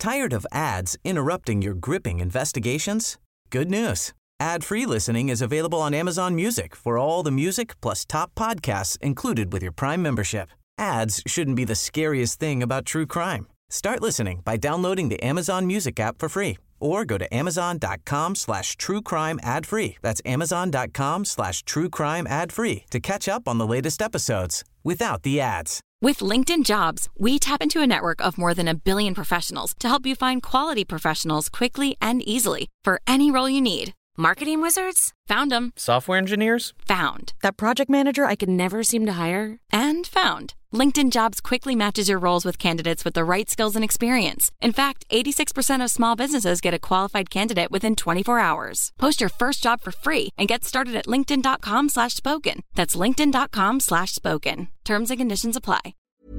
Tired of ads interrupting your gripping investigations? Good news. Ad-free listening is available on Amazon Music for all the music plus top podcasts included with your Prime membership. Ads shouldn't be the scariest thing about true crime. Start listening by downloading the Amazon Music app for free or go to amazon.com/truecrime ad-free. That's amazon.com/truecrime ad-free to catch up on the latest episodes without the ads. With LinkedIn Jobs, we tap into a network of more than 1 billion professionals to help you find quality professionals quickly and easily for any role you need. Marketing wizards? Found them. Software engineers? Found. That project manager I could never seem to hire? And found. LinkedIn Jobs quickly matches your roles with candidates with the right skills and experience. In fact, 86% of small businesses get a qualified candidate within 24 hours. Post your first job for free and get started at linkedin.com/spoken. That's linkedin.com/spoken. Terms and conditions apply.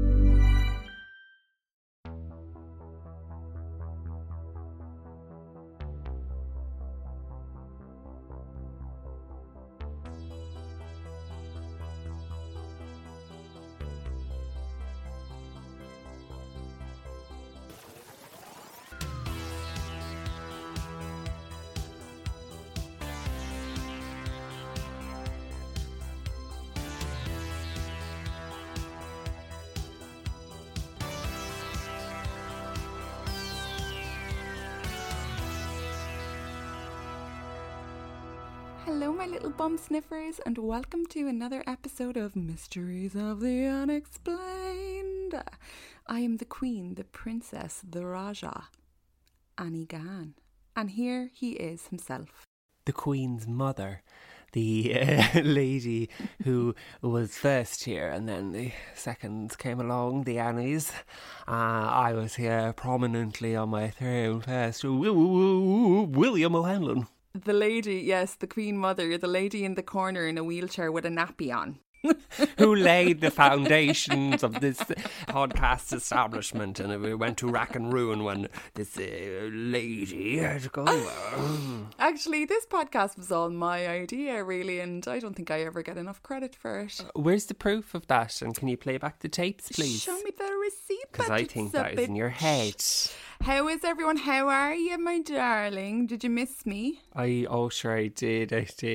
Hello, my little bum sniffers, and welcome to another episode of Mysteries of the Unexplained. I am the Queen, the Princess, the Raja, Annie Gahan, and here he is himself. The Queen's mother, the lady who was first here and then the seconds came along, the Annies. I was here prominently on my throne first, William O'Hanlon. The lady, yes, the Queen Mother, the lady in the corner in a wheelchair with a nappy on. Who laid the foundations of this podcast establishment, and we went to rack and ruin when this lady had to go. Actually, this podcast was all my idea, really, and I don't think I ever get enough credit for it. Where's the proof of that? And can you play back the tapes, please? Show me the receipt. Because I think that is in your head. How is everyone? How are you, my darling? Did you miss me? Sure I did.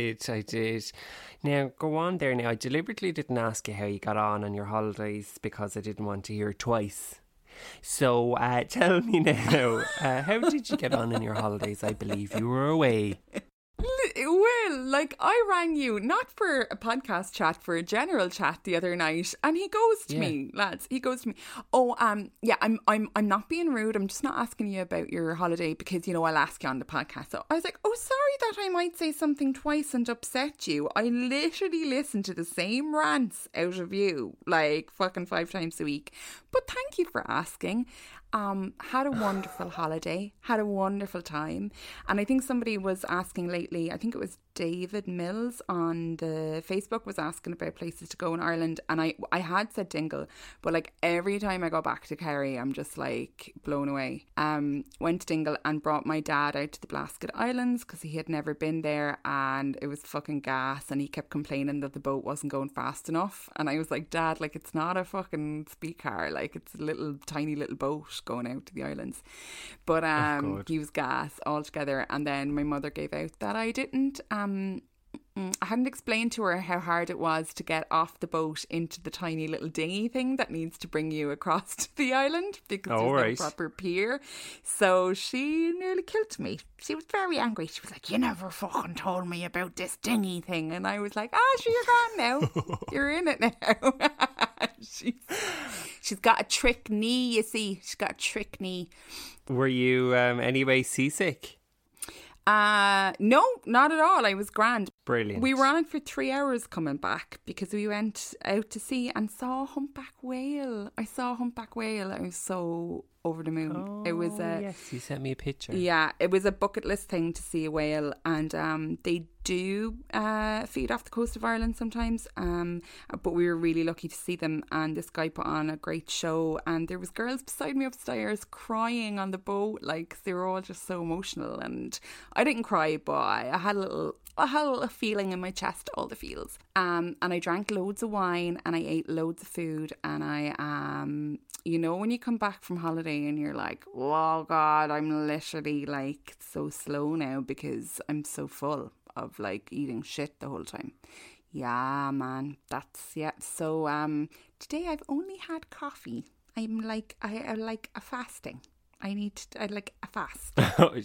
Now, go on there now. I deliberately didn't ask you how you got on your holidays because I didn't want to hear it twice. So, tell me now, how did you get on in your holidays? I believe you were away. Well, like, I rang you not for a podcast chat, for a general chat the other night, and he goes to me, lads, he goes to me, I'm not being rude, I'm just not asking you about your holiday because, you know, I'll ask you on the podcast. So I was like, oh, sorry that I might say something twice and upset you. I literally listen to the same rants out of you, like, fucking 5 times a week. But thank you for asking. Had a wonderful holiday, had a wonderful time. And I think somebody was asking lately, I think it was David Mills on the Facebook was asking about places to go in Ireland. And I had said Dingle, but like every time I go back to Kerry, I'm just like blown away. Went to Dingle and brought my dad out to the Blasket Islands because he had never been there and it was fucking gas and he kept complaining that the boat wasn't going fast enough. And I was like, Dad, like it's not a fucking speed car, like it's a little tiny little boat going out to the islands. But he was gas altogether. And then my mother gave out that I didn't I hadn't explained to her how hard it was to get off the boat into the tiny little dinghy thing that needs to bring you across to the island because there's no proper pier. So she nearly killed me. She was very angry. She was like, you never fucking told me about this dinghy thing. And I was like, sure, you're gone now. You're in it now. She's got a trick knee, you see. She's got a trick knee. Were you anyway seasick? No, not at all. I was grand. Brilliant. We were on it for 3 hours coming back because we went out to sea and saw a humpback whale. I saw a humpback whale. I was so over the moon. Oh, it was yes, you sent me a picture. Yeah, it was a bucket list thing to see a whale, and they do feed off the coast of Ireland sometimes, but we were really lucky to see them, and this guy put on a great show, and there was girls beside me upstairs crying on the boat, like they were all just so emotional, and I didn't cry, but I had a little feeling in my chest, all the feels, and I drank loads of wine and I ate loads of food, and I you know, when you come back from holiday and you're like, oh God, I'm literally like so slow now because I'm so full of like eating shit the whole time. Yeah, man, so today I've only had coffee. I'm like I like a fasting. I like a fast.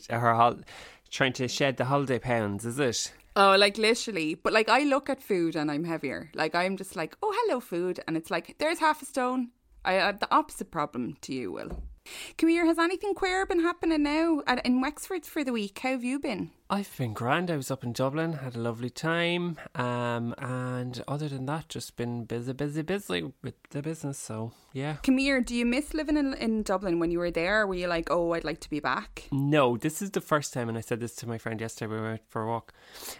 Trying to shed the holiday pounds, is it? Oh, like literally. But like I look at food and I'm heavier. Like I'm just like, oh, hello food, and it's like there's half a stone. I had the opposite problem to you, Will. Come here, has anything queer been happening now in Wexford for the week? How have you been? I've been grand. I was up in Dublin, had a lovely time, and other than that, just been busy with the business, so yeah. Come here, do you miss living in Dublin when you were there? Were you like, oh, I'd like to be back? No, this is the first time, and I said this to my friend yesterday when we went for a walk.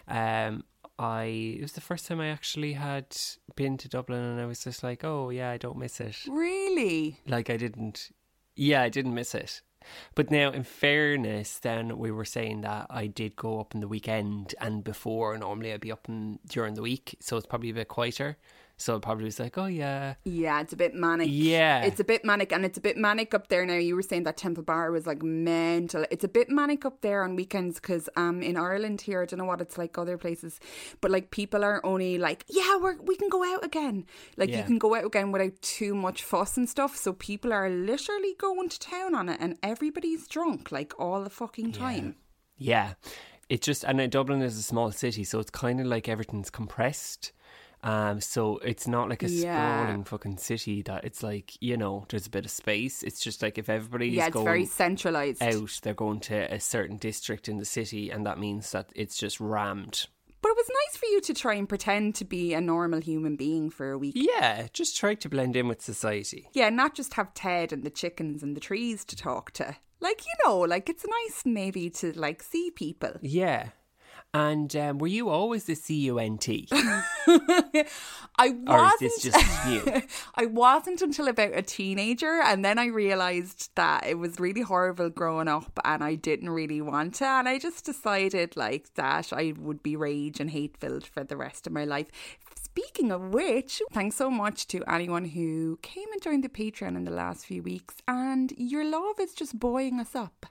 It was the first time I actually had been to Dublin, and I was just like, oh yeah, I don't miss it. Really? Like I didn't miss it. But now, in fairness, then we were saying that I did go up in the weekend, and before normally I'd be up during the week, so it's probably a bit quieter. So it probably was like, oh yeah. Yeah, it's a bit manic. Yeah. It's a bit manic, and it's a bit manic up there now. You were saying that Temple Bar was like mental. It's a bit manic up there on weekends because in Ireland here, I don't know what it's like other places, but like people are only like, yeah, we can go out again. Like you can go out again without too much fuss and stuff. So people are literally going to town on it, and everybody's drunk like all the fucking time. Yeah. It just, and Dublin is a small city, so it's kind of like everything's compressed. So it's not like a sprawling fucking city that it's like, you know, there's a bit of space. It's just like if everybody's it's going very centralised out, they're going to a certain district in the city, and that means that it's just rammed. But it was nice for you to try and pretend to be a normal human being for a week. Yeah, just try to blend in with society. Yeah, not just have Ted and the chickens and the trees to talk to. Like, you know, like it's nice maybe to like see people. Yeah. And were you always the CUNT? I wasn't. Or is this just new? I wasn't until about a teenager, and then I realised that it was really horrible growing up and I didn't really want to, and I just decided like that I would be rage and hate-filled for the rest of my life. Speaking of which, thanks so much to anyone who came and joined the Patreon in the last few weeks, and your love is just buoying us up.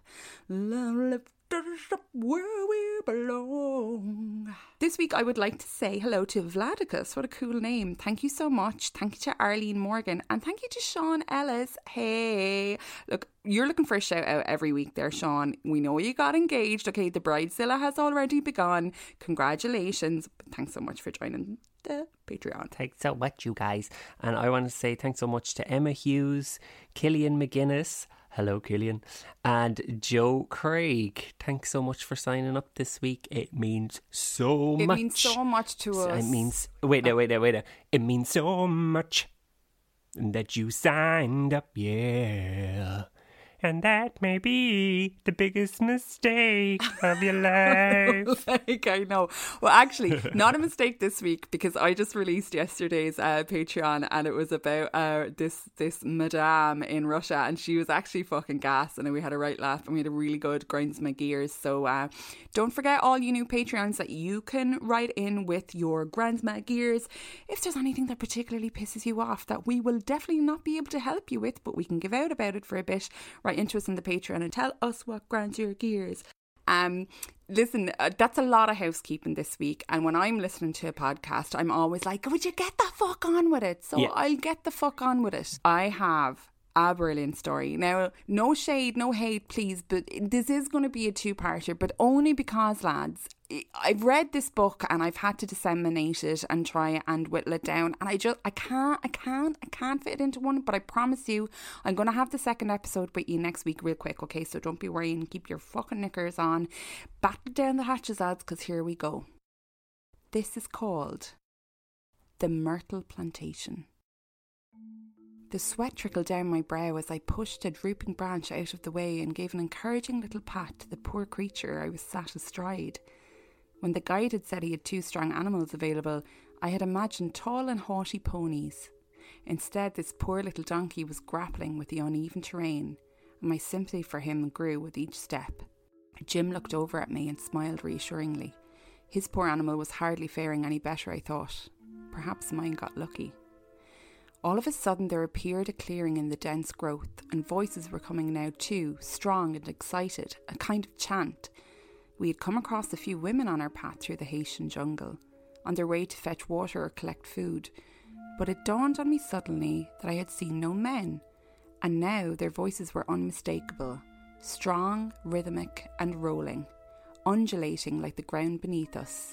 Lift us up where we belong. This week I would like to say hello to Vladicus. What a cool name. Thank you so much. Thank you to Arlene Morgan, and thank you to Sean Ellis. Hey, look, you're looking for a shout out every week there, Sean. We know you got engaged. Okay, the bridezilla has already begun. Congratulations. Thanks so much for joining the Patreon. Thanks so much, you guys. And I want to say thanks so much to Emma Hughes, Killian McGuinness, hello Killian, and Joe Craig. Thanks so much for signing up this week. It means so much. It means so much to us. It means, wait now. It means so much that you signed up, yeah. And that may be the biggest mistake of your life. Like, I know. Well, actually, not a mistake this week, because I just released yesterday's Patreon, and it was about this madame in Russia, and she was actually fucking gas, and we had a right laugh, and we had a really good grinds my gears. So don't forget, all you new Patreons, that you can write in with your grinds my gears if there's anything that particularly pisses you off that we will definitely not be able to help you with, but we can give out about it for a bit. Write into us in the Patreon and tell us what grinds your gears. Listen, that's a lot of housekeeping this week, and when I'm listening to a podcast, I'm always like, would you get the fuck on with it? So I'll get the fuck on with it. I have a brilliant story. Now, no shade, no hate, please, but this is going to be a two-parter, but only because, lads, I've read this book and I've had to disseminate it and try and whittle it down, and I can't fit it into one, but I promise you I'm going to have the second episode with you next week real quick, okay? So don't be worrying, keep your fucking knickers on, batten down the hatches, lads, because here we go. This is called The Myrtle Plantation. The sweat trickled down my brow as I pushed a drooping branch out of the way and gave an encouraging little pat to the poor creature I was sat astride. When the guide had said he had 2 strong animals available, I had imagined tall and haughty ponies. Instead, this poor little donkey was grappling with the uneven terrain, and my sympathy for him grew with each step. Jim looked over at me and smiled reassuringly. His poor animal was hardly faring any better, I thought. Perhaps mine got lucky. All of a sudden there appeared a clearing in the dense growth, and voices were coming now too, strong and excited, a kind of chant. We had come across a few women on our path through the Haitian jungle, on their way to fetch water or collect food, but it dawned on me suddenly that I had seen no men, and now their voices were unmistakable, strong, rhythmic and rolling, undulating like the ground beneath us.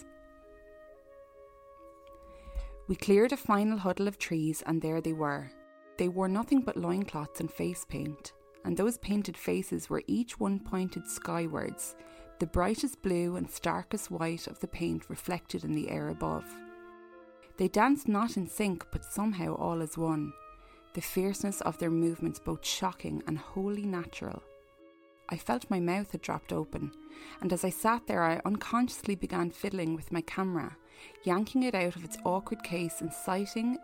We cleared a final huddle of trees, and there they were. They wore nothing but loincloths and face paint, and those painted faces were each one pointed skywards, the brightest blue and starkest white of the paint reflected in the air above. They danced not in sync, but somehow all as one, the fierceness of their movements both shocking and wholly natural. I felt my mouth had dropped open, and as I sat there I unconsciously began fiddling with my camera, yanking it out of its awkward case and sighting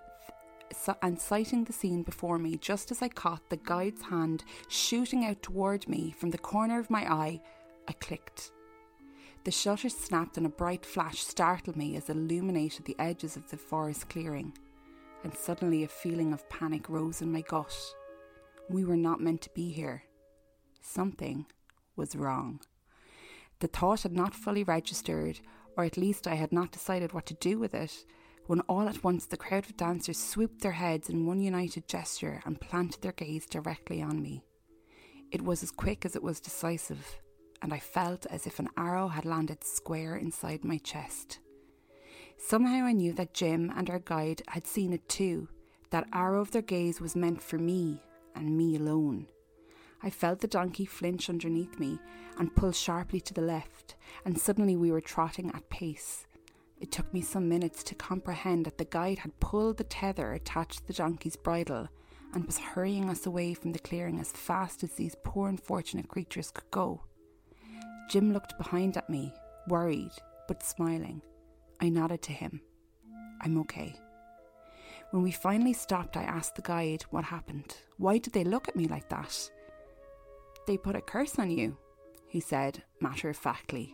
the scene before me just as I caught the guide's hand shooting out toward me from the corner of my eye. I clicked. The shutter snapped and a bright flash startled me as it illuminated the edges of the forest clearing, and suddenly a feeling of panic rose in my gut. We were not meant to be here. Something was wrong. The thought had not fully registered, or at least I had not decided what to do with it, when all at once the crowd of dancers swooped their heads in one united gesture and planted their gaze directly on me. It was as quick as it was decisive, and I felt as if an arrow had landed square inside my chest. Somehow I knew that Jim and our guide had seen it too. That arrow of their gaze was meant for me, and me alone. I felt the donkey flinch underneath me and pull sharply to the left, and suddenly we were trotting at pace. It took me some minutes to comprehend that the guide had pulled the tether attached to the donkey's bridle and was hurrying us away from the clearing as fast as these poor unfortunate creatures could go. Jim looked behind at me, worried but smiling. I nodded to him. I'm okay. When we finally stopped, I asked the guide what happened. Why did they look at me like that? They put a curse on you, he said matter-of-factly.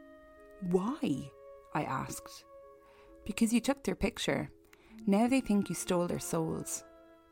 Why? I asked. Because you took their picture. Now they think you stole their souls.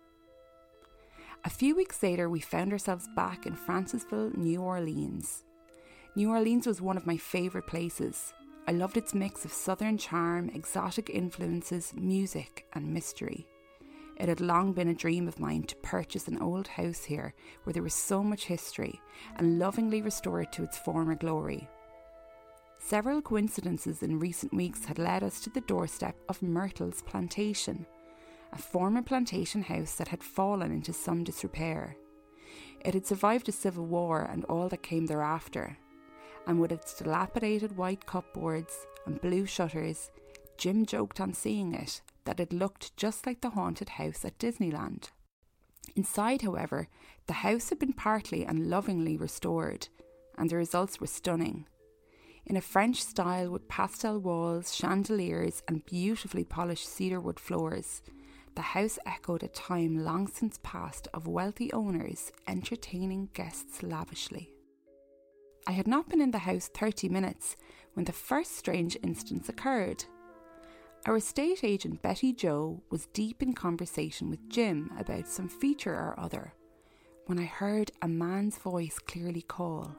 A few weeks later, we found ourselves back in Francisville, New Orleans. New Orleans was one of my favourite places. I loved its mix of southern charm, exotic influences, music and mystery. It had long been a dream of mine to purchase an old house here where there was so much history and lovingly restore it to its former glory. Several coincidences in recent weeks had led us to the doorstep of Myrtle's Plantation, a former plantation house that had fallen into some disrepair. It had survived a civil war and all that came thereafter, and with its dilapidated white cupboards and blue shutters, Jim joked on seeing it that it looked just like the haunted house at Disneyland. Inside, however, the house had been partly and lovingly restored, and the results were stunning. In a French style with pastel walls, chandeliers and beautifully polished cedarwood floors, the house echoed a time long since past of wealthy owners entertaining guests lavishly. I had not been in the house 30 minutes when the first strange instance occurred. Our estate agent Betty Jo was deep in conversation with Jim about some feature or other when I heard a man's voice clearly call,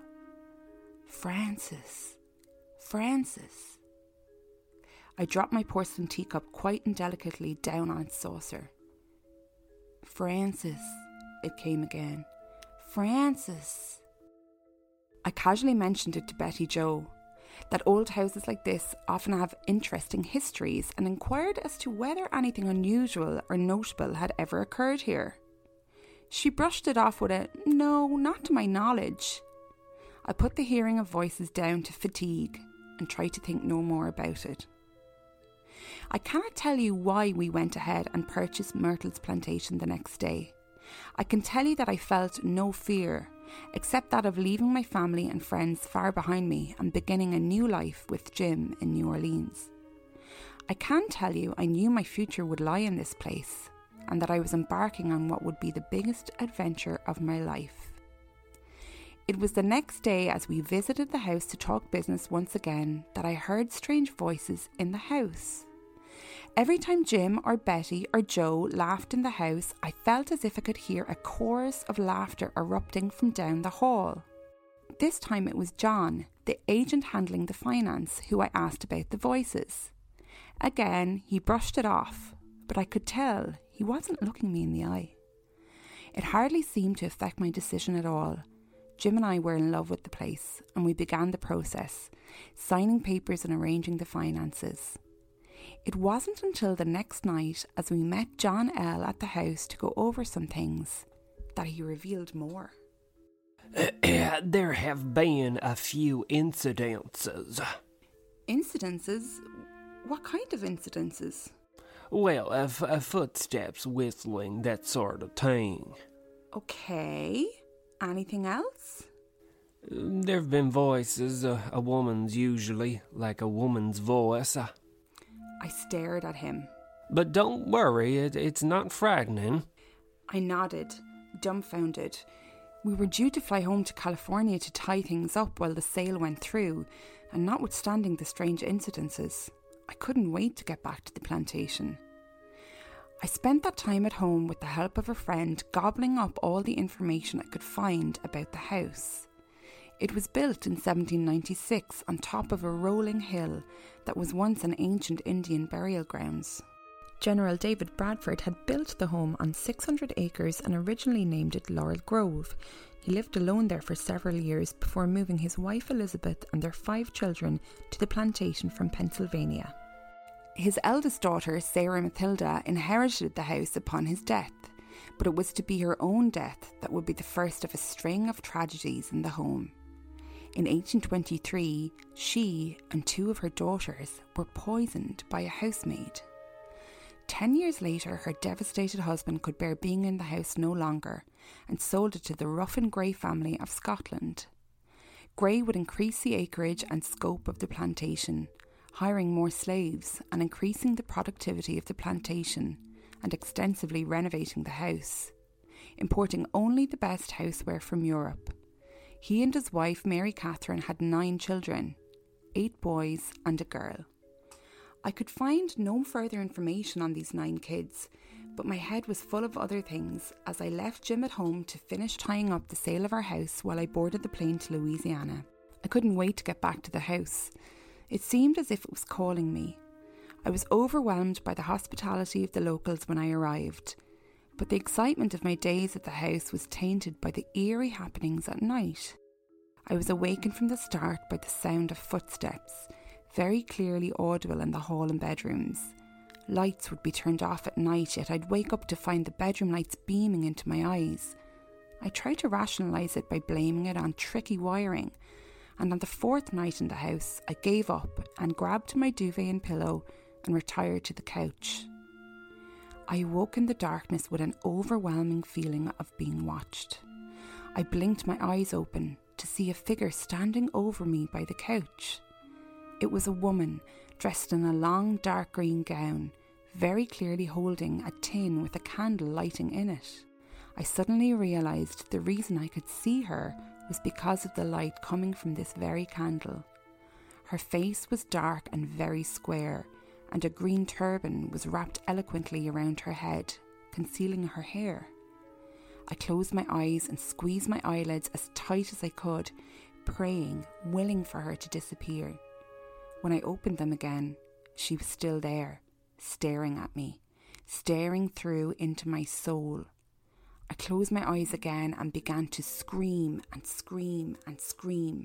"Francis, Francis." I dropped my porcelain teacup quite indelicately down on its saucer. "Francis," it came again. "Francis." I casually mentioned it to Betty Jo, that old houses like this often have interesting histories, and inquired as to whether anything unusual or notable had ever occurred here. She brushed it off with a, "No, not to my knowledge." I put the hearing of voices down to fatigue and tried to think no more about it. I cannot tell you why we went ahead and purchased Myrtle's Plantation the next day. I can tell you that I felt no fear, except that of leaving my family and friends far behind me and beginning a new life with Jim in New Orleans. I can tell you I knew my future would lie in this place and that I was embarking on what would be the biggest adventure of my life. It was the next day, as we visited the house to talk business once again, that I heard strange voices in the house. Every time Jim or Betty or Joe laughed in the house, I felt as if I could hear a chorus of laughter erupting from down the hall. This time it was John, the agent handling the finance, who I asked about the voices. Again, he brushed it off, but I could tell he wasn't looking me in the eye. It hardly seemed to affect my decision at all. Jim and I were in love with the place, and we began the process, signing papers and arranging the finances. It wasn't until the next night, as we met John L. at the house to go over some things, that he revealed more. There have been a few incidences. Incidences? What kind of incidences? Well, footsteps, whistling, that sort of thing. Okay. Anything else? There've been voices, a woman's usually, like a woman's voice. I stared at him. But don't worry, it's not frightening. I nodded, dumbfounded. We were due to fly home to California to tie things up while the sale went through, and notwithstanding the strange incidences, I couldn't wait to get back to the plantation. I spent that time at home with the help of a friend, gobbling up all the information I could find about the house. It was built in 1796 on top of a rolling hill that was once an ancient Indian burial grounds. General David Bradford had built the home on 600 acres and originally named it Laurel Grove. He lived alone there for several years before moving his wife Elizabeth and their 5 children to the plantation from Pennsylvania. His eldest daughter, Sarah Matilda, inherited the house upon his death, but it was to be her own death that would be the first of a string of tragedies in the home. In 1823, she and 2 of her daughters were poisoned by a housemaid. 10 years later, her devastated husband could bear being in the house no longer and sold it to the Ruffin Gray family of Scotland. Gray would increase the acreage and scope of the plantation, hiring more slaves and increasing the productivity of the plantation and extensively renovating the house, importing only the best houseware from Europe. He and his wife, Mary Catherine, had 9 children, 8 boys and a girl. I could find no further information on these 9 kids, but my head was full of other things as I left Jim at home to finish tying up the sale of our house while I boarded the plane to Louisiana. I couldn't wait to get back to the house. It seemed as if it was calling me. I was overwhelmed by the hospitality of the locals when I arrived, but the excitement of my days at the house was tainted by the eerie happenings at night. I was awakened from the start by the sound of footsteps, very clearly audible in the hall and bedrooms. Lights would be turned off at night, yet I'd wake up to find the bedroom lights beaming into my eyes. I tried to rationalise it by blaming it on tricky wiring, and on the 4th night in the house, I gave up and grabbed my duvet and pillow and retired to the couch. I awoke in the darkness with an overwhelming feeling of being watched. I blinked my eyes open to see a figure standing over me by the couch. It was a woman dressed in a long dark green gown, very clearly holding a tin with a candle lighting in it. I suddenly realised the reason I could see her was because of the light coming from this very candle. Her face was dark and very square, and a green turban was wrapped eloquently around her head, concealing her hair. I closed my eyes and squeezed my eyelids as tight as I could, praying, willing for her to disappear. When I opened them again, she was still there, staring at me, staring through into my soul. I closed my eyes again and began to scream and scream and scream.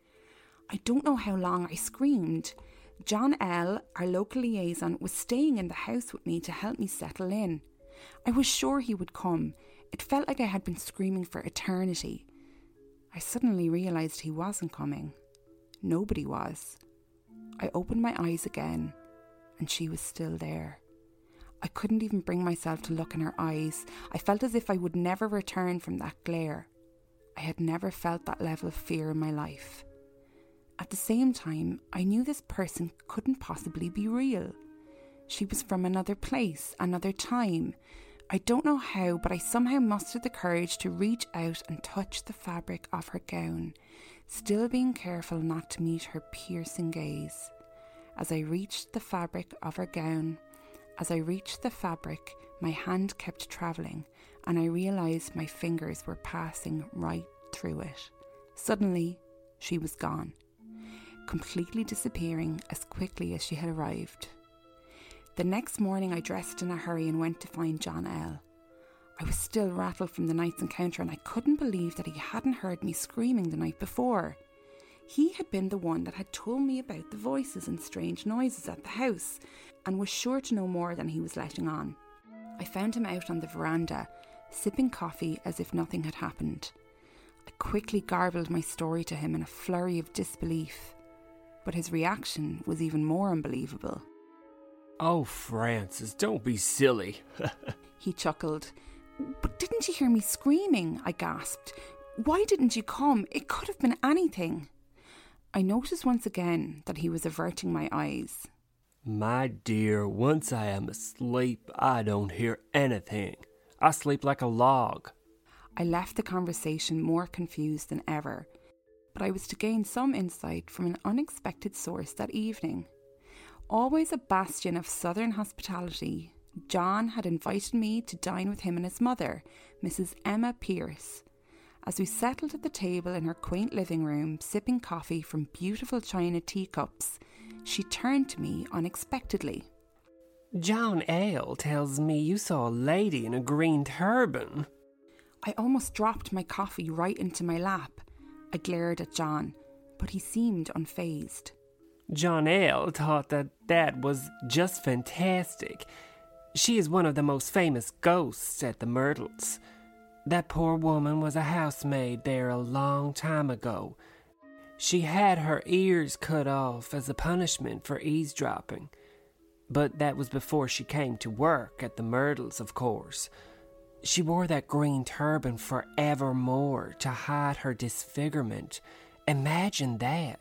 I don't know how long I screamed. John L., our local liaison, was staying in the house with me to help me settle in. I was sure he would come. It felt like I had been screaming for eternity. I suddenly realised he wasn't coming. Nobody was. I opened my eyes again, and she was still there. I couldn't even bring myself to look in her eyes. I felt as if I would never return from that glare. I had never felt that level of fear in my life. At the same time, I knew this person couldn't possibly be real. She was from another place, another time. I don't know how, but I somehow mustered the courage to reach out and touch the fabric of her gown, still being careful not to meet her piercing gaze. As I reached the fabric of her gown, my hand kept travelling, and I realised my fingers were passing right through it. Suddenly, she was gone, completely disappearing as quickly as she had arrived. The next morning I dressed in a hurry and went to find John L. I was still rattled from the night's encounter, and I couldn't believe that he hadn't heard me screaming the night before. He had been the one that had told me about the voices and strange noises at the house, and was sure to know more than he was letting on. I found him out on the veranda, sipping coffee as if nothing had happened. I quickly garbled my story to him in a flurry of disbelief, but his reaction was even more unbelievable. "Oh, Francis, don't be silly." He chuckled. "But didn't you hear me screaming?" I gasped. "Why didn't you come? It could have been anything." I noticed once again that he was averting my eyes. "My dear, once I am asleep, I don't hear anything. I sleep like a log." I left the conversation more confused than ever, but I was to gain some insight from an unexpected source that evening. Always a bastion of southern hospitality, John had invited me to dine with him and his mother, Mrs. Emma Pierce. As we settled at the table in her quaint living room, sipping coffee from beautiful china teacups, she turned to me unexpectedly. "John L. tells me you saw a lady in a green turban." I almost dropped my coffee right into my lap. I glared at John, but he seemed unfazed. "John L. thought that was just fantastic. She is one of the most famous ghosts at the Myrtles. That poor woman was a housemaid there a long time ago. She had her ears cut off as a punishment for eavesdropping. But that was before she came to work at the Myrtles, of course. She wore that green turban forevermore to hide her disfigurement. Imagine that."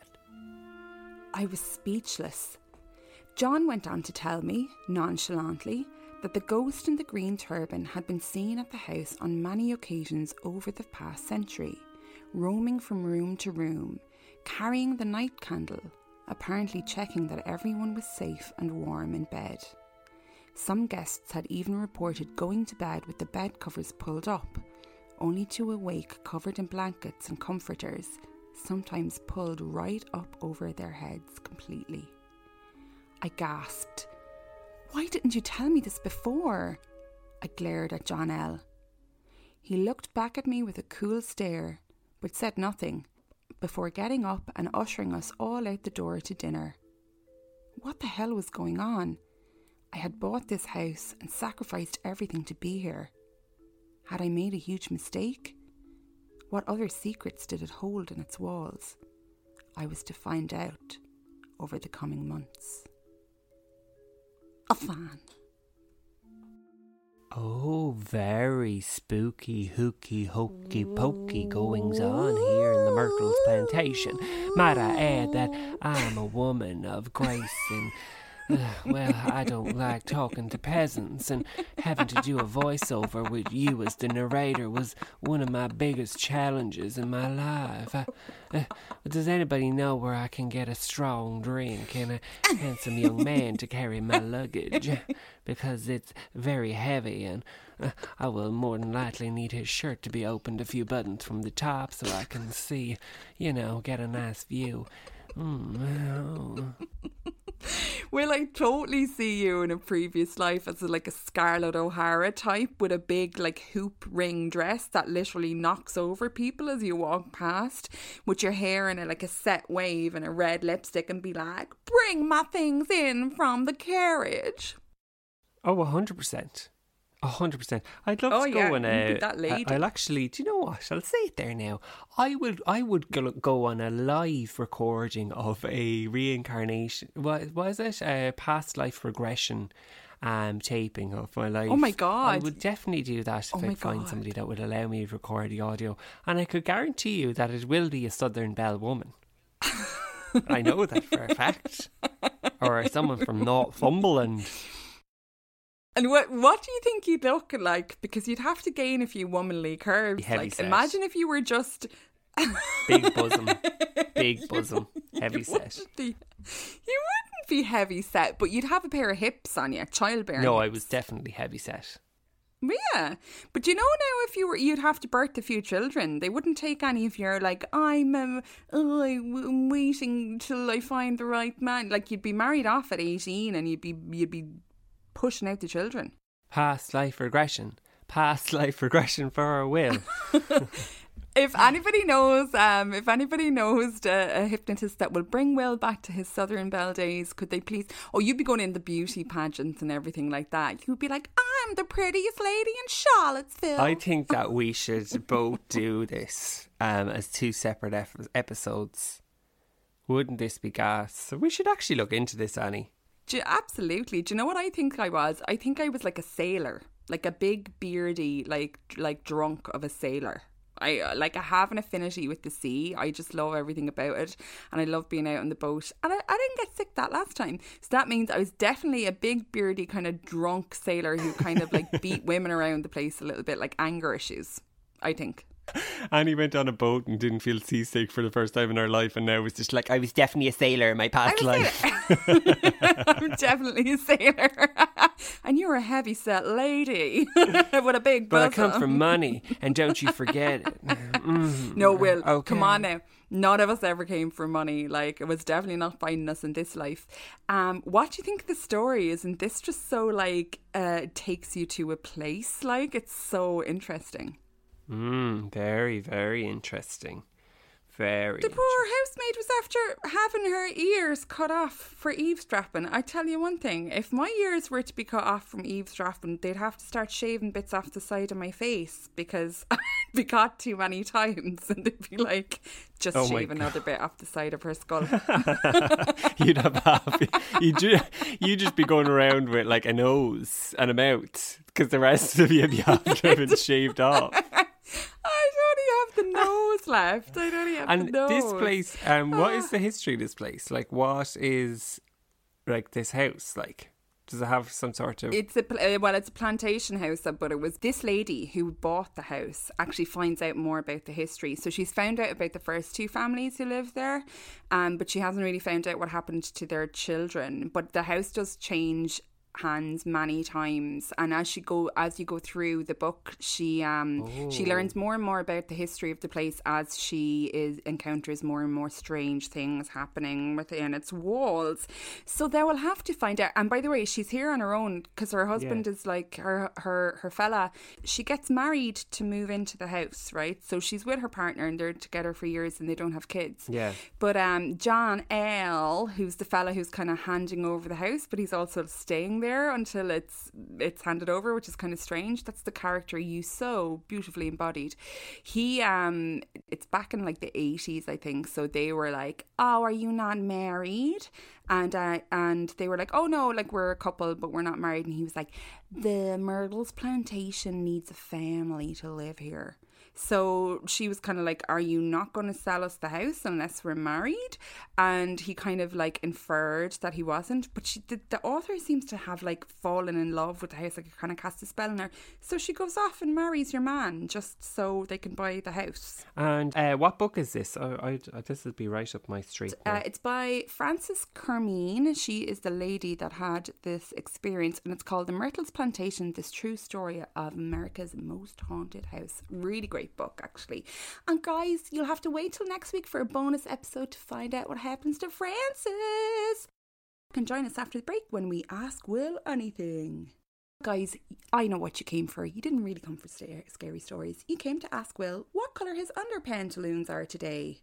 I was speechless. John went on to tell me, nonchalantly, that the ghost in the green turban had been seen at the house on many occasions over the past century, roaming from room to room, carrying the night candle, apparently checking that everyone was safe and warm in bed. Some guests had even reported going to bed with the bed covers pulled up, only to awake covered in blankets and comforters, sometimes pulled right up over their heads completely. I gasped. "Why didn't you tell me this before?" I glared at John L. He looked back at me with a cool stare, but said nothing, before getting up and ushering us all out the door to dinner. What the hell was going on? I had bought this house and sacrificed everything to be here. Had I made a huge mistake? What other secrets did it hold in its walls? I was to find out over the coming months. A fan. Oh, very spooky, hooky, hokey pokey goings on here in the Myrtles plantation. Might I add that I'm a woman of grace and, well, I don't like talking to peasants, and having to do a voiceover with you as the narrator was one of my biggest challenges in my life. Does anybody know where I can get a strong drink and a handsome young man to carry my luggage? Because it's very heavy, and I will more than likely need his shirt to be opened a few buttons from the top so I can see, get a nice view. Well, I totally see you in a previous life as a Scarlett O'Hara type with a big hoop ring dress that literally knocks over people as you walk past, with your hair in a set wave and a red lipstick, and be like, "Bring my things in from the carriage." Oh, 100%. 100%. I'd love to go on a... that lady. I'll actually... Do you know what? I'll say it there now. I would go on a live recording of a reincarnation... What is it? A past life regression taping of my life. Oh my God. I would definitely do that if I find somebody that would allow me to record the audio. And I could guarantee you that it will be a Southern Belle woman. I know that for a fact. Or someone from Northumberland. And what do you think you'd look like? Because you'd have to gain a few womanly curves. Heavy like, set. imagine if you were just Big bosom, heavy set. You wouldn't be heavy set, but you'd have a pair of hips on you, childbearing. No, I hips. was definitely heavy set. Yeah, but you know now if you'd have to birth a few children, they wouldn't take any of your like I'm waiting till I find the right man. Like you'd be married off at 18 and you'd be pushing out the children. Past life regression for a will. If anybody knows a hypnotist that will bring Will back to his Southern Belle days, could they please? Oh, you'd be going in the beauty pageants and everything like that. You'd be like, I'm the prettiest lady in Charlottesville. I think that we should both do this as 2 separate episodes. Wouldn't this be gas? So we should actually look into this, Annie. Absolutely. Do you know what I think I was? I think I was like a sailor, like a big beardy, like drunk of a sailor. I have an affinity with the sea. I just love everything about it, and I love being out on the boat. And I didn't get sick that last time, so that means I was definitely a big beardy kind of drunk sailor who kind of like beat women around the place a little bit, like anger issues, I think. Annie went on a boat and didn't feel seasick for the first time in her life, and now was just like, I was definitely a sailor in my past life. I'm definitely a sailor. And you're a heavy set lady with a big bosom. But I come from money, and don't you forget it. No, Will, okay. Come on now. None of us ever came from money. Like, it was definitely not finding us in this life. What do you think of the story? Isn't this just so like takes you to a place? Like, it's so interesting. Very, very interesting. Very. The poor housemaid was after having her ears cut off for eavesdropping. I tell you one thing, if my ears were to be cut off from eavesdropping, they'd have to start shaving bits off the side of my face because I'd be caught too many times, and they'd be like, just shave another bit off the side of her skull. You'd have half. You'd just be going around with like a nose and a mouth because the rest of you'd be half driven shaved off. I only have the nose left. I only have the nose. And this place, what is the history of this place? Like, what is like this house like? Does it have some sort of... It's a plantation house, but it was this lady who bought the house actually finds out more about the history. So she's found out about the first 2 families who lived there, but she hasn't really found out what happened to their children. But the house does change hands many times, and as you go through the book, she learns more and more about the history of the place as she encounters more and more strange things happening within its walls. So they will have to find out. And by the way, she's here on her own because her husband is like her fella. She gets married to move into the house, right? So she's with her partner and they're together for years and they don't have kids. Yeah. But John L., who's the fella who's kind of handing over the house, but he's also staying there until it's handed over, which is kind of strange. That's the character you so beautifully embodied. He it's back in like the 80s, I think, so they were like, oh, are you not married? And they were like, oh no, like we're a couple but we're not married. And he was like, the Myrtles plantation needs a family to live here. So she was kind of like, are you not going to sell us the house unless we're married? And he kind of like inferred that he wasn't. But the author seems to have like fallen in love with the house, like it kind of cast a spell on her. So she goes off and marries your man just so they can buy the house. And what book is this? This would be right up my street. It's by Frances Kermeen. She is the lady that had this experience, and it's called The Myrtles Plantation, This True Story of America's Most Haunted House. Really great book, actually. And guys, you'll have to wait till next week for a bonus episode to find out what happens to Frances. You can join us after the break when we ask Will anything. Guys, I know what you came for. You didn't really come for scary stories. You came to ask Will what colour his underpantaloons are today.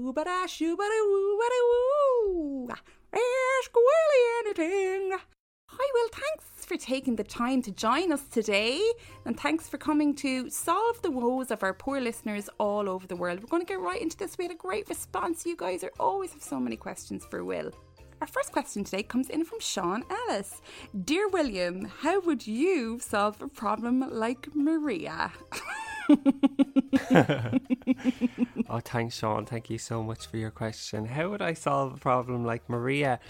Ask Willie anything. Hi Will, thanks for taking the time to join us today, and thanks for coming to solve the woes of our poor listeners all over the world. We're going to get right into this. We had a great response. You guys always have so many questions for Will. Our first question today comes in from Sean Ellis. Dear William, how would you solve a problem like Maria? Oh, thanks, Sean. Thank you so much for your question. How would I solve a problem like Maria?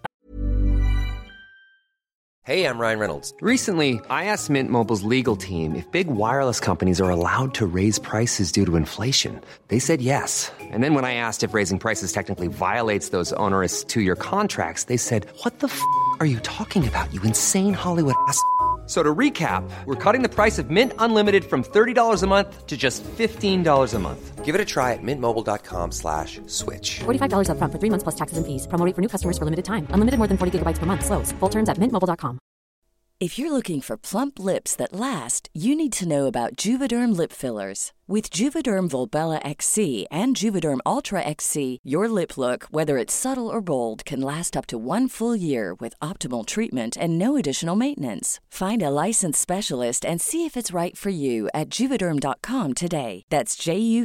Hey, I'm Ryan Reynolds. Recently, I asked Mint Mobile's legal team if big wireless companies are allowed to raise prices due to inflation. They said yes. And then when I asked if raising prices technically violates those onerous two-year contracts, they said, "What the f*** are you talking about, you insane Hollywood ass?" So to recap, we're cutting the price of Mint Unlimited from $30 a month to just $15 a month. Give it a try at mintmobile.com/switch. $45 up front for 3 months plus taxes and fees. Promo rate for new customers for limited time. Unlimited more than 40 gigabytes per month. Slows full terms at mintmobile.com. If you're looking for plump lips that last, you need to know about Juvederm lip fillers. With Juvederm Volbella XC and Juvederm Ultra XC, your lip look, whether it's subtle or bold, can last up to 1 full year with optimal treatment and no additional maintenance. Find a licensed specialist and see if it's right for you at Juvederm.com today. That's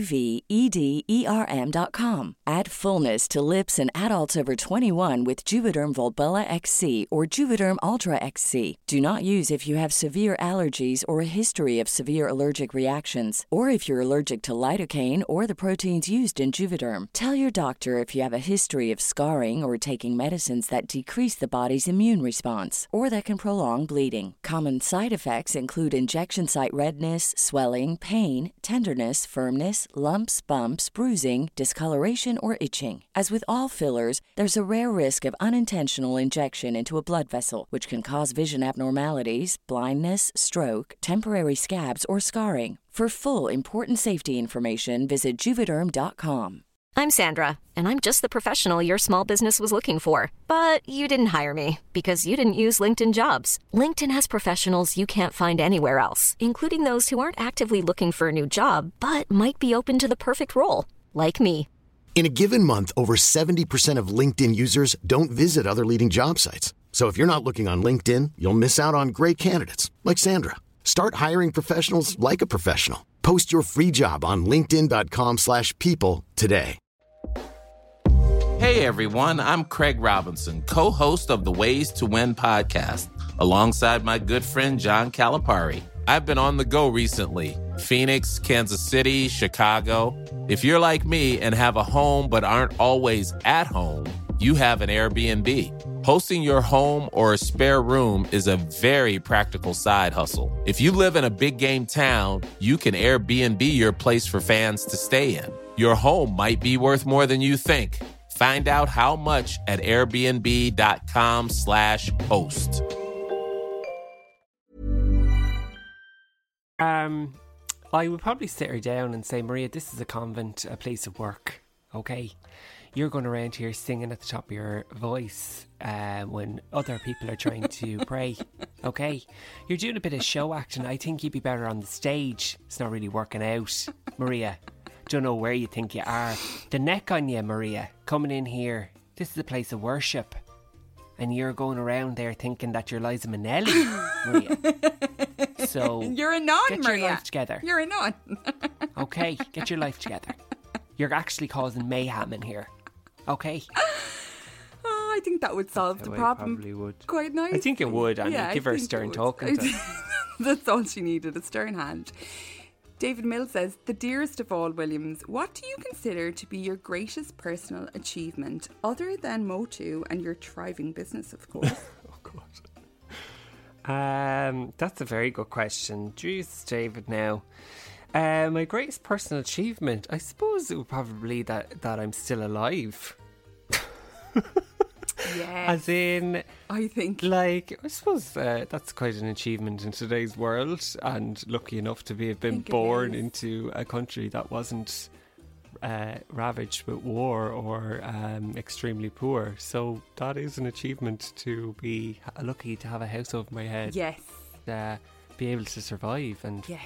JUVEDERM.com. Add fullness to lips in adults over 21 with Juvederm Volbella XC or Juvederm Ultra XC. Do not use if you have severe allergies or a history of severe allergic reactions, or if you're allergic to lidocaine or the proteins used in Juvederm. Tell your doctor if you have a history of scarring or taking medicines that decrease the body's immune response or that can prolong bleeding. Common side effects include injection site redness, swelling, pain, tenderness, firmness, lumps, bumps, bruising, discoloration, or itching. As with all fillers, there's a rare risk of unintentional injection into a blood vessel, which can cause vision abnormalities, blindness, stroke, temporary scabs, or scarring. For full, important safety information, visit Juvederm.com. I'm Sandra, and I'm just the professional your small business was looking for. But you didn't hire me because you didn't use LinkedIn Jobs. LinkedIn has professionals you can't find anywhere else, including those who aren't actively looking for a new job, but might be open to the perfect role, like me. In a given month, over 70% of LinkedIn users don't visit other leading job sites. So if you're not looking on LinkedIn, you'll miss out on great candidates like Sandra. Start hiring professionals like a professional. Post your free job on linkedin.com/people today. Hey everyone, I'm Craig Robinson, co-host of the Ways to Win podcast, alongside my good friend John Calipari. I've been on the go recently. Phoenix, Kansas City, Chicago. If you're like me and have a home but aren't always at home, you have an Airbnb. Hosting your home or a spare room is a very practical side hustle. If you live in a big game town, you can Airbnb your place for fans to stay in. Your home might be worth more than you think. Find out how much at airbnb.com/host. I would probably sit her down and say, Maria, this is a convent, a place of work, okay? You're going around here singing at the top of your voice when other people are trying to pray, okay? You're doing a bit of show acting. I think you'd be better on the stage. It's not really working out, Maria. Don't know where you think you are. The neck on you, Maria, coming in here. This is a place of worship. And you're going around there thinking that you're Liza Minnelli, Maria. So you're a nun, get Maria. your life together. You're a nun. Okay, get your life together. You're actually causing mayhem in here. Okay. Oh, I think that would solve the problem. Probably would. Quite nice. I think it would, and give her a stern talking to. That's all she needed, a stern hand. David Mills says, the dearest of all Williams, what do you consider to be your greatest personal achievement, other than Motu and your thriving business, of course? Oh, God. That's a very good question. Jeez, David, now. My greatest personal achievement, I suppose it would probably that I'm still alive. Yes. As in, I think, like, I suppose that's quite an achievement in today's world, and lucky enough to have been born into a country that wasn't ravaged with war or extremely poor. So that is an achievement, to be lucky to have a house over my head. Yes. Be able to survive and yes.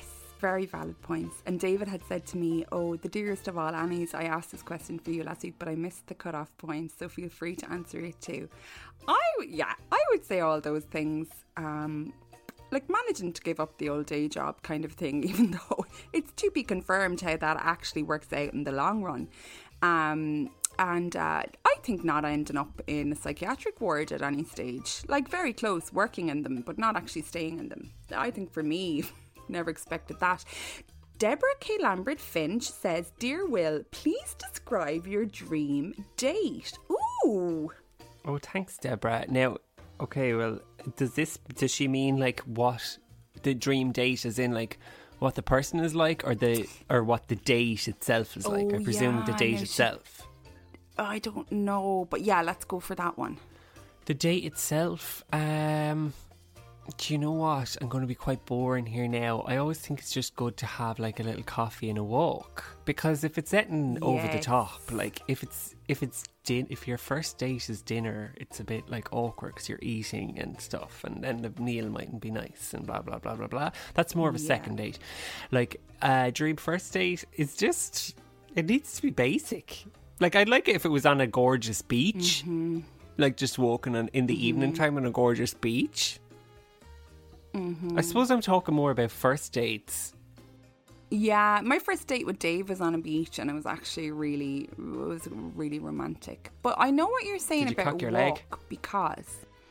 very valid points. And David had said to me, oh, the dearest of all Annies, I asked this question for you last week, but I missed the cut-off point, so feel free to answer it too. I would say all those things. Like managing to give up the old day job kind of thing, even though it's to be confirmed how that actually works out in the long run. And I think not ending up in a psychiatric ward at any stage, like very close, working in them, but not actually staying in them. I think for me, never expected that. Deborah K. Lambert Finch says, Dear Will, please describe your dream date. Ooh. Oh, thanks, Deborah. Now, okay, well, does she mean like what the dream date is in, like what the person is like, or what the date itself is like? I presume the date itself. I don't know, but yeah, let's go for that one. The date itself, do you know what? I'm going to be quite boring here now. I always think it's just good to have like a little coffee and a walk, because if it's getting over the top, like if your first date is dinner, it's a bit like awkward because you're eating and stuff, and then the meal mightn't be nice and blah blah blah blah blah. That's more of a second date. Like dream first date is just, it needs to be basic. Like I'd like it if it was on a gorgeous beach, like just walking in the evening time on a gorgeous beach. I suppose I'm talking more about first dates. Yeah, my first date with Dave was on a beach, and it was actually really romantic. But I know what you're saying about cock your walk, leg? Because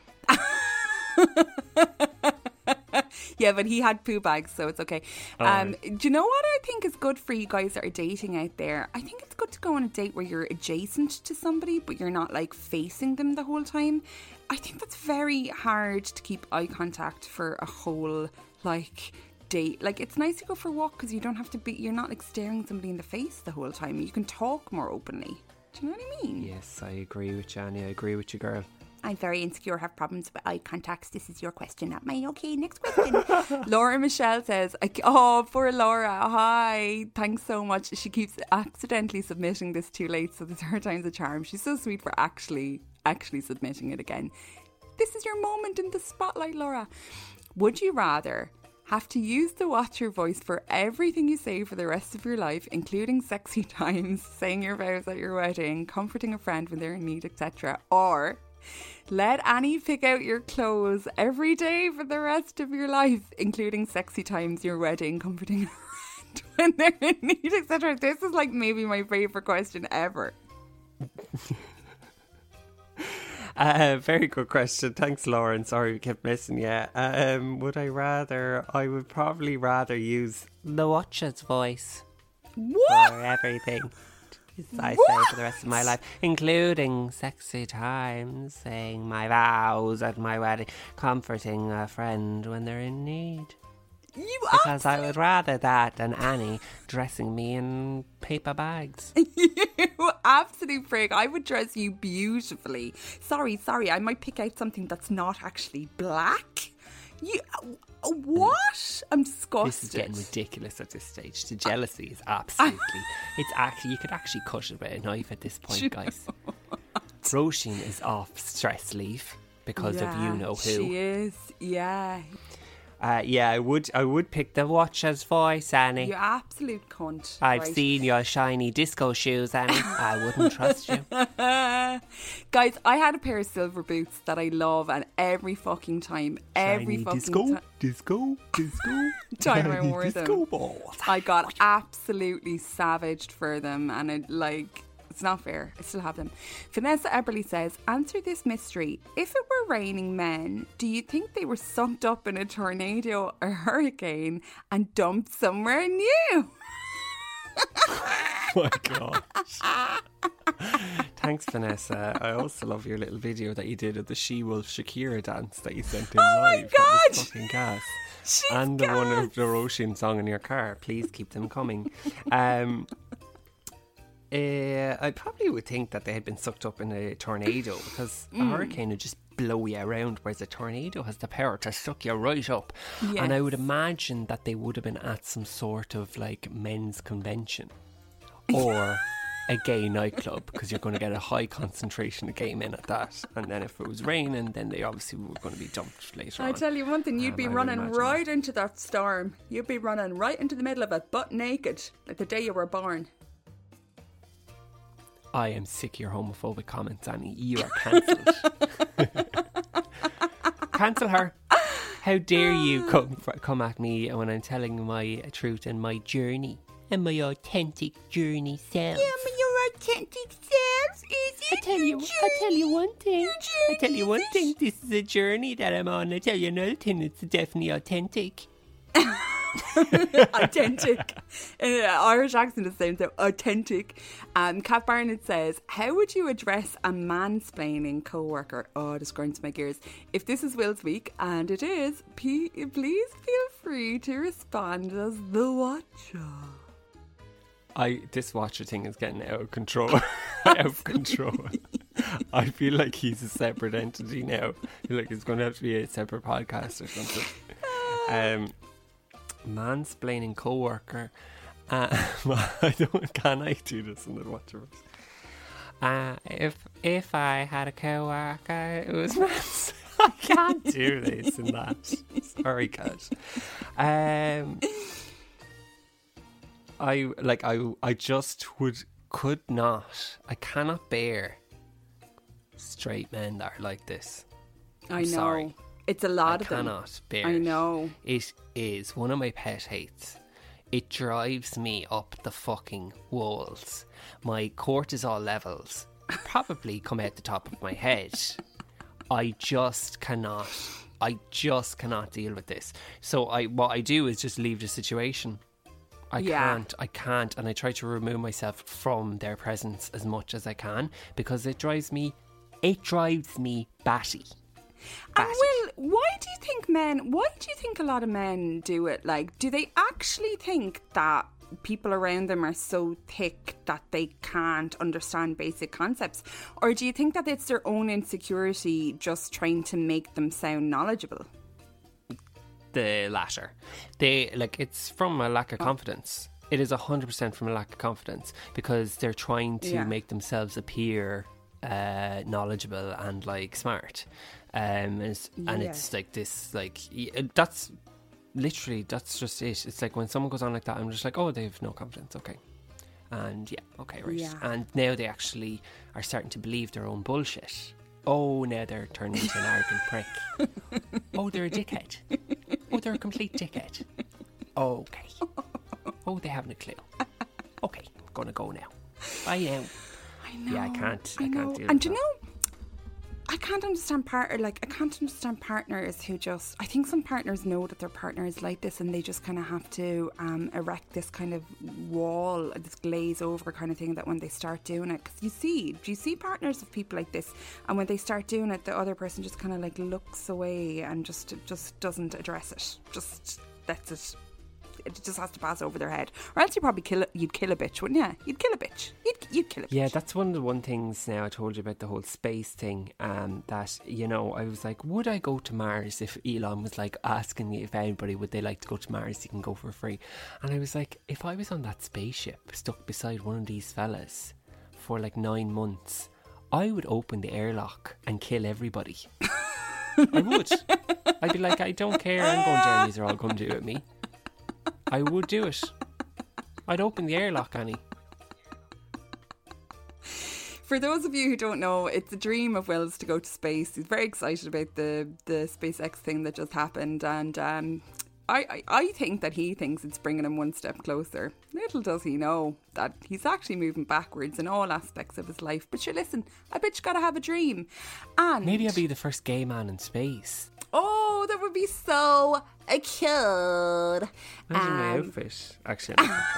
yeah, but he had poo bags, so it's okay. Do you know what I think is good for you guys that are dating out there? I think it's good to go on a date where you're adjacent to somebody, but you're not like facing them the whole time. I think that's very hard to keep eye contact for a whole like date. Like it's nice to go for a walk because you don't have to be, you're not like staring somebody in the face the whole time. You can talk more openly. Do you know what I mean? Yes, I agree with you, Annie. I agree with you, girl. I'm very insecure, have problems with eye contacts. This is your question, not mine. Okay, next question. Laura Michelle says, oh, poor Laura. Hi. Thanks so much. She keeps accidentally submitting this too late, so the third time's a charm. She's so sweet for actually submitting it again. This is your moment in the spotlight, Laura. Would you rather have to use the Watcher voice for everything you say for the rest of your life, including sexy times, saying your vows at your wedding, comforting a friend when they're in need, etc., or let Annie pick out your clothes every day for the rest of your life, including sexy times, your wedding, comforting a friend when they're in need, etc.? This is like maybe my favourite question ever. Very good question. Thanks, Lauren. Sorry we kept missing you. I would probably rather use the Watcher's voice for everything I say for the rest of my life, including sexy times, saying my vows at my wedding, comforting a friend when they're in need. Because I would rather that than Annie dressing me in paper bags. You absolute prick. I would dress you beautifully. Sorry, I might pick out something that's not actually black. What? I'm disgusted. This is getting ridiculous at this stage. The jealousy is absolutely... you could actually cut it with a knife at this point, guys. Roisin is off stress leave because of you know who. She is, yeah. I would pick the Watcher's voice, Annie. You absolute cunt. I've seen your shiny disco shoes, Annie. I wouldn't trust you. Guys, I had a pair of silver boots that I love, and every fucking time, disco time I wore disco them, balls. I got absolutely savaged for them, and it's not fair. I still have them. Vanessa Eberly says, answer this mystery. If it were raining men, do you think they were sucked up in a tornado or hurricane and dumped somewhere new? Oh my gosh. Thanks, Vanessa. I also love your little video that you did of the She-Wolf Shakira dance that you sent in live. My God! That was fucking gas. And the one of the Roisin song in your car. Please keep them coming. I probably would think that they had been sucked up in a tornado, because a hurricane would just blow you around, whereas a tornado has the power to suck you right up. Yes. And I would imagine that they would have been at some sort of like men's convention or a gay nightclub because you're going to get a high concentration of gay men at that. And then if it was raining, then they obviously were going to be dumped later on. I tell you one thing, you'd be running right into that storm. You'd be running right into the middle of it, butt naked, like the day you were born. I am sick of your homophobic comments, Annie. You are cancelled. Cancel her. How dare you come at me when I'm telling my truth and my journey and my authentic journey self. Yeah, but your authentic self is it? I tell you one thing. This is a journey that I'm on. I tell you another thing. It's definitely authentic. Authentic. Irish accent is the same, so authentic. Kat Barnett says, how would you address a mansplaining co-worker? Oh, this grinds my gears. If this is Will's week, and it is, please feel free to respond as the watcher. This watcher thing is getting out of control. I feel like he's a separate entity now. I feel like it's going to have to be a separate podcast or something. Mansplaining co-worker. Can I do this in the watcher? If I had a co-worker, it was mans. I can't do this in that. Sorry, guys. I just could not. I cannot bear straight men that are like this. I know. Sorry. It's a lot of them. I cannot bear I know. It is one of my pet hates. It drives me up the fucking walls. My cortisol levels probably come out the top of my head. I just cannot deal with this. So what I do is just leave the situation. I can't, and I try to remove myself from their presence as much as I can because it drives me batty. And Will, why do you think a lot of men do it? Like, do they actually think that people around them are so thick that they can't understand basic concepts? Or do you think that it's their own insecurity just trying to make them sound knowledgeable? The latter. It's from a lack of confidence. It is 100% from a lack of confidence because they're trying to make themselves appear knowledgeable and like smart. It's like this, like that's just it. It's like when someone goes on like that, I'm just like, oh, they have no confidence. Okay. And right. Yeah. And now they actually are starting to believe their own bullshit. Oh, now they're turning into an arrogant prick. Oh, they're a dickhead. Oh, they're a complete dickhead. Okay. Oh, they haven't a clue. Okay, I'm gonna go now. Bye now. I know. Yeah, I can't deal with and that. you know, I can't understand partners who just, I think some partners know that their partner is like this and they just kind of have to erect this kind of wall, this glaze over kind of thing, that when they start doing it, because do you see partners of people like this, and when they start doing it, the other person just kind of like looks away and just doesn't address it, just lets it. It just has to pass over their head, or else you'd kill a bitch, wouldn't you? You'd kill a bitch. You'd kill a bitch. Yeah, that's one of the things now I told you about the whole space thing. That, you know, I was like, would I go to Mars if Elon was like asking me if anybody would they like to go to Mars? You can go for free. And I was like, if I was on that spaceship stuck beside one of these fellas for like 9 months, I would open the airlock and kill everybody. I would. I'd be like, I don't care. I'm going down. These are all come to do with me. I would do it. I'd open the airlock, Annie. For those of you who don't know, it's a dream of Will's to go to space. He's very excited about the SpaceX thing that just happened, and I think that he thinks it's bringing him one step closer. Little does he know that he's actually moving backwards in all aspects of his life. But sure, listen, I bet you gotta have a dream. And maybe I'll be the first gay man in space. Oh, that would be so cute. Imagine my outfit. Actually,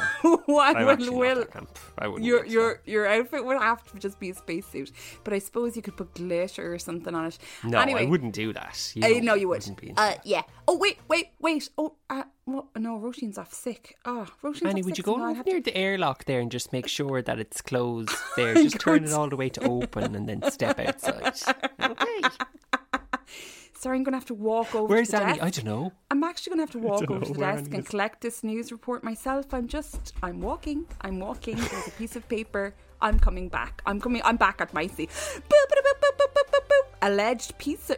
your outfit would have to just be a spacesuit. But I suppose you could put glitter or something on it. No, anyway, I wouldn't do that. No, you wouldn't. Yeah. Oh, wait. Oh, no, Roisin's off sick. Oh, Roisin's Annie, off would sick. you go near the airlock there and just make sure that it's closed there? Just turn it all the way to open and then step outside. Okay. Sorry, I'm going to have to walk over Where's to the Annie? desk. I don't know. I'm actually going to have to walk over to the desk and collect this news report myself. I'm walking. There's a piece of paper. I'm coming back. I'm back at my seat. Alleged pizza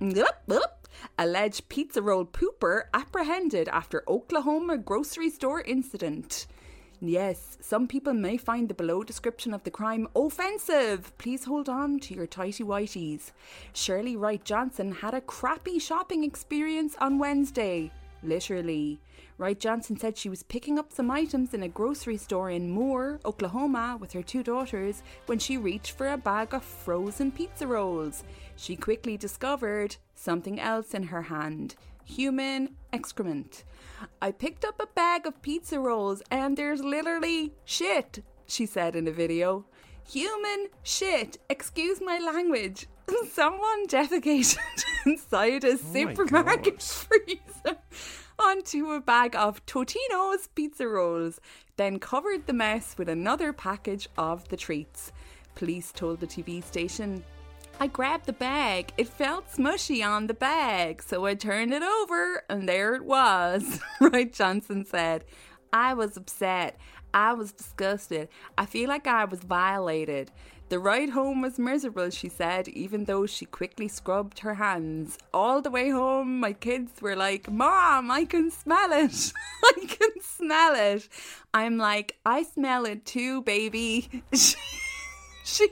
roll pooper apprehended after Oklahoma grocery store incident. Yes, some people may find the below description of the crime offensive. Please hold on to your tighty-whities. Shirley Wright Johnson had a crappy shopping experience on Wednesday. Literally. Wright Johnson said she was picking up some items in a grocery store in Moore, Oklahoma, with her 2 daughters when she reached for a bag of frozen pizza rolls. She quickly discovered something else in her hand. Human excrement. I picked up a bag of pizza rolls and there's literally shit, she said in a video. Human shit. Excuse my language. Someone defecated inside a supermarket freezer onto a bag of Totino's pizza rolls, then covered the mess with another package of the treats. Police told the TV station, I grabbed the bag. It felt smushy on the bag, so I turned it over and there it was, Wright Johnson said. I was upset. I was disgusted. I feel like I was violated. The ride home was miserable, she said, even though she quickly scrubbed her hands. All the way home, my kids were like, Mom, I can smell it. I can smell it. I'm like, I smell it too, baby. She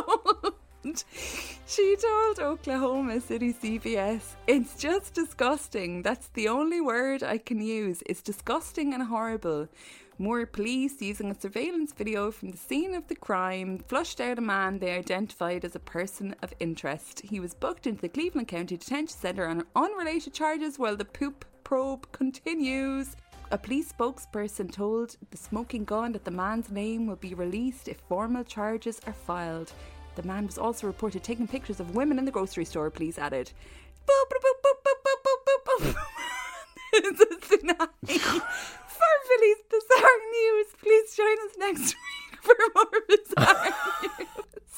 told Oklahoma City CBS, it's just disgusting. That's the only word I can use. It's disgusting and horrible. More police, using a surveillance video from the scene of the crime, flushed out a man they identified as a person of interest. He was booked into the Cleveland County Detention Centre on unrelated charges while the poop probe continues. A police spokesperson told The Smoking Gun that the man's name will be released if formal charges are filed. The man was also reported taking pictures of women in the grocery store, police added. It's a tsunami. For Philly's Bizarre News, please join us next week for more Bizarre News.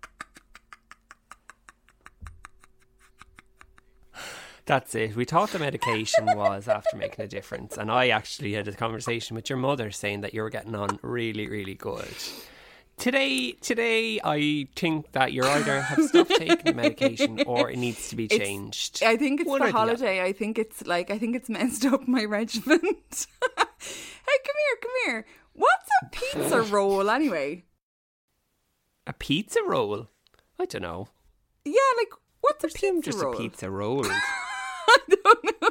That's it. We thought the medication was after making a difference, and I actually had a conversation with your mother saying that you were getting on really, really good. Today, I think that you either have stopped taking the medication or it needs to be changed. I think it's the holiday. I think it's messed up my regimen. Hey, come here. What's a pizza roll anyway? A pizza roll? I don't know. Yeah, like what's a pizza just roll? A pizza roll. I don't know.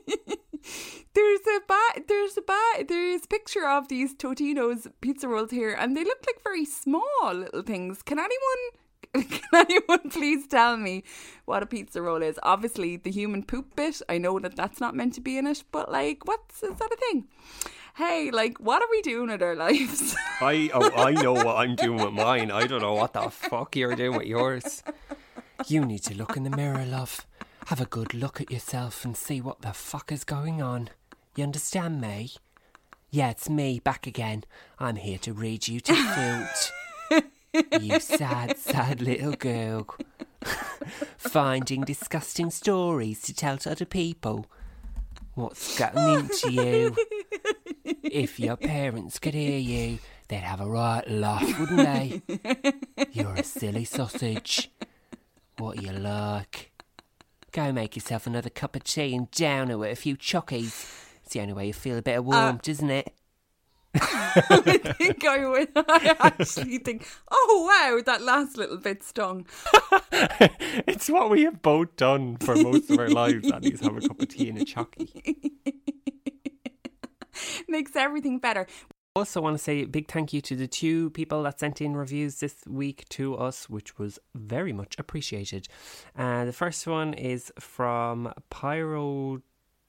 There's a picture of these Totino's pizza rolls here, and they look like very small little things. Can anyone please tell me what a pizza roll is? Obviously, the human poop bit, I know that that's not meant to be in it, but like, is that a thing? Hey, like, what are we doing with our lives? I know what I'm doing with mine. I don't know what the fuck you're doing with yours. You need to look in the mirror, love. Have a good look at yourself and see what the fuck is going on. You understand me? Yeah, it's me, back again. I'm here to read you to filth. You sad, sad little girl. Finding disgusting stories to tell to other people. What's gotten into you? If your parents could hear you, they'd have a right laugh, wouldn't they? You're a silly sausage. What are you like? Go make yourself another cup of tea and down it with a few chockies. It's the only way you feel a bit of warmth, isn't it? I think I would. I actually think, oh wow, that last little bit stung. It's what we have both done for most of our lives, and is have a cup of tea and a chocky. Makes everything better. Also want to say a big thank you to the 2 people that sent in reviews this week to us, which was very much appreciated. The first one is from Pyrotechnicus.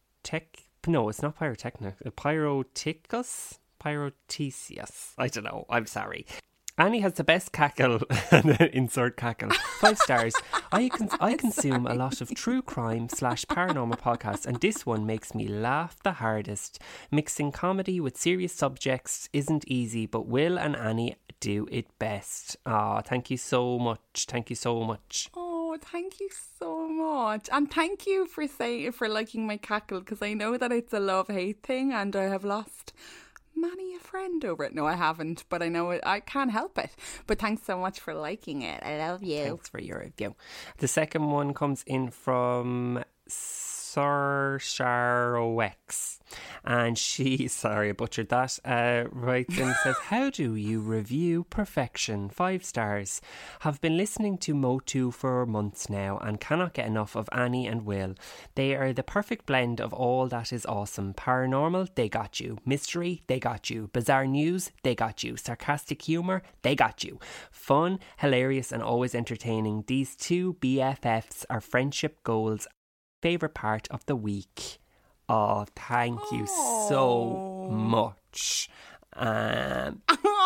I don't know. I'm sorry. Annie has the best cackle. Insert cackle. 5 stars. I consume a lot of true crime / paranormal podcasts, and this one makes me laugh the hardest. Mixing comedy with serious subjects isn't easy, but Will and Annie do it best. Thank you so much. Thank you so much. Oh, thank you so much. And thank you for liking my cackle, because I know that it's a love-hate thing, and I have lost many a friend over it. No, I haven't, but I know it. I can't help it. But thanks so much for liking it. I love you. Thanks for your review. The second one comes in from Sir Sharowex, and she, sorry I butchered that, writes in and says, how do you review perfection? 5 stars. Have been listening to Motu for months now and cannot get enough of Annie and Will. They are the perfect blend of all that is awesome. Paranormal, they got you. Mystery, they got you. Bizarre news, they got you. Sarcastic humour, they got you. Fun, hilarious and always entertaining. These two BFFs are friendship goals. Favourite part of the week. Oh, thank you so much. I'm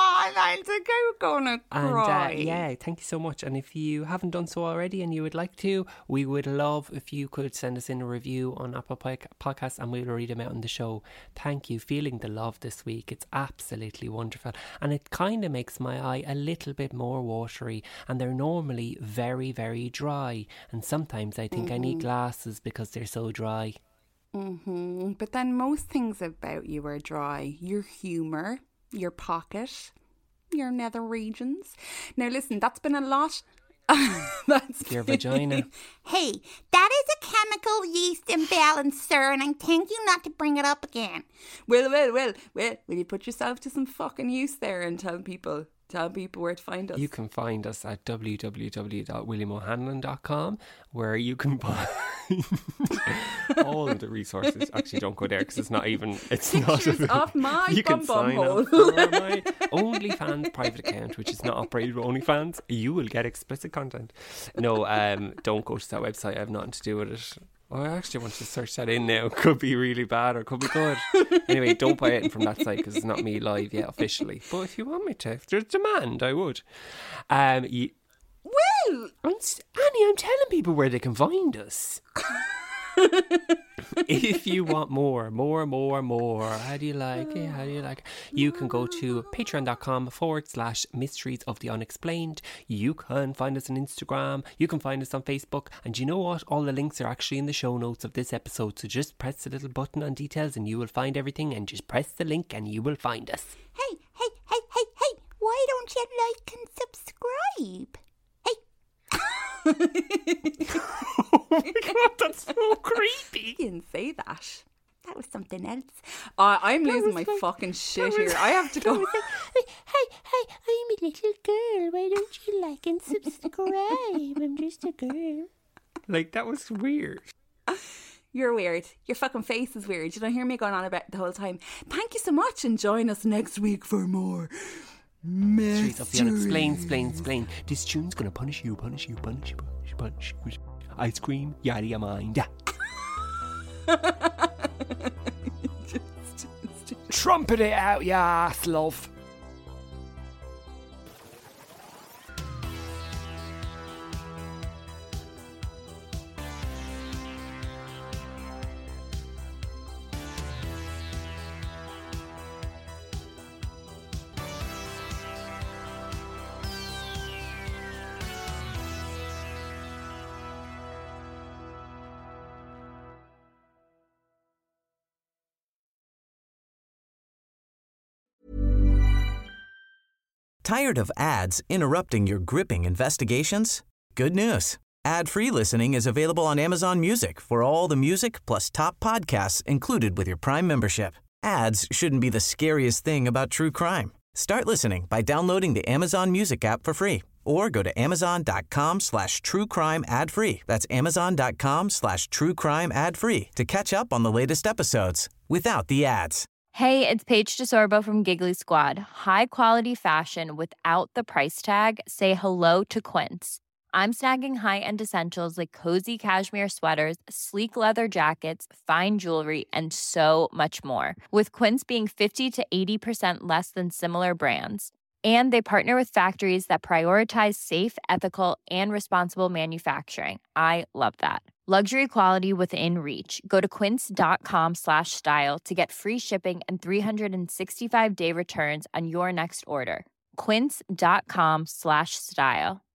gonna cry. And yeah, thank you so much. And if you haven't done so already and you would like to, we would love if you could send us in a review on Apple Podcasts and we'll read them out on the show. Thank you. Feeling the love this week. It's absolutely wonderful. And it kind of makes my eye a little bit more watery. And they're normally very, very dry. And sometimes I think I need glasses because they're so dry. But then most things about you are dry. Your humour, your pocket, your nether regions. Now listen, that's been a lot. That's your vagina. Hey, that is a chemical yeast imbalance, sir, and I'm telling you not to bring it up again. Will you put yourself to some fucking use there and tell people where to find us? You can find us at www.williamohanlon.com, where you can find all of the resources. Actually, don't go there because it's not pictures of my you can bum sign hole. up for my OnlyFans private account, which is not operated by OnlyFans. You will get explicit content. No, don't go to that website. I have nothing to do with it. Oh, I actually want to search that in now. Could be really bad or could be good. Anyway, don't buy it from that site because it's not me live yet officially. But if you want me to, if there's demand, I would. Annie, I'm telling people where they can find us. If you want more, how do you like it? You can go to patreon.com/mysteries of the unexplained. You can find us on Instagram. You can find us on Facebook. And you know what? All the links are actually in the show notes of this episode. So just press the little button on details and you will find everything. And just press the link and you will find us. Hey, why don't you like and subscribe? Oh my God, that's so creepy. You didn't say that. That was something else. I'm losing my fucking shit here. I have to go. Hey, I'm a little girl. Why don't you like and subscribe? I'm just a girl. Like, that was weird. You're weird. Your fucking face is weird. You don't hear me going on about it the whole time. Thank you so much and join us next week for more Mysteries of the unexplained. This tune's gonna punish you. Ice cream, yada mind. Trumpet it out, ya ass, love. Tired of ads interrupting your gripping investigations? Good news. Ad-free listening is available on Amazon Music for all the music plus top podcasts included with your Prime membership. Ads shouldn't be the scariest thing about true crime. Start listening by downloading the Amazon Music app for free or go to amazon.com/truecrime ad-free. That's amazon.com/truecrime ad-free to catch up on the latest episodes without the ads. Hey, it's Paige DeSorbo from Giggly Squad. High quality fashion without the price tag. Say hello to Quince. I'm snagging high-end essentials like cozy cashmere sweaters, sleek leather jackets, fine jewelry, and so much more. With Quince being 50 to 80% less than similar brands. And they partner with factories that prioritize safe, ethical, and responsible manufacturing. I love that. Luxury quality within reach. Go to quince.com/style to get free shipping and 365-day returns on your next order. Quince.com/style.